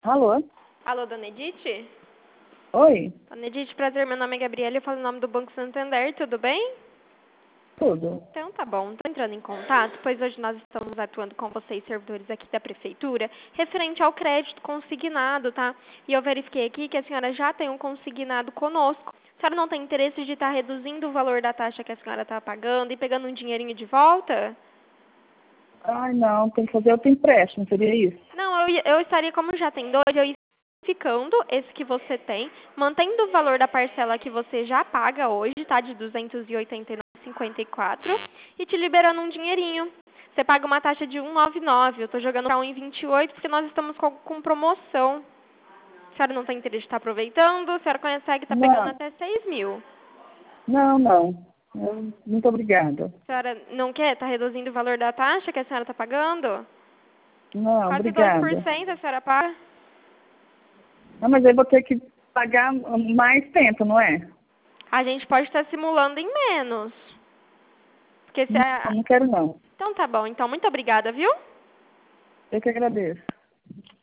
Alô? Alô, dona Edith? Oi? Dona Edith, prazer, meu nome é Gabriela, eu falo em nome do Banco Santander, tudo bem? Tudo. Então tá bom, estou entrando em contato, pois hoje nós estamos atuando com vocês, servidores aqui da Prefeitura, referente ao crédito consignado, tá? E eu verifiquei aqui que a senhora já tem um consignado conosco. A senhora não tem interesse de estar reduzindo o valor da taxa que a senhora está pagando e pegando um dinheirinho de volta? Ai, não, tem que fazer outro empréstimo, seria isso? Não, eu estaria, como já tem dois, eu ficando esse que você tem, mantendo o valor da parcela que você já paga hoje, tá? De R$ 289,54 e te liberando um dinheirinho. Você paga uma taxa de 1,99. Eu tô jogando para 1,28 porque nós estamos com promoção. A senhora não tem interesse de estar aproveitando? A senhora consegue estar pegando Não, até 6 mil. não. Muito obrigada. A senhora não quer estar reduzindo o valor da taxa que a senhora está pagando? Não, Quase obrigada. 2% a senhora paga. Não, mas eu vou ter que pagar mais tempo, não é? A gente pode estar simulando em menos. Porque se Não, a... não quero não. Então tá bom. Então, muito obrigada, viu? Eu que agradeço.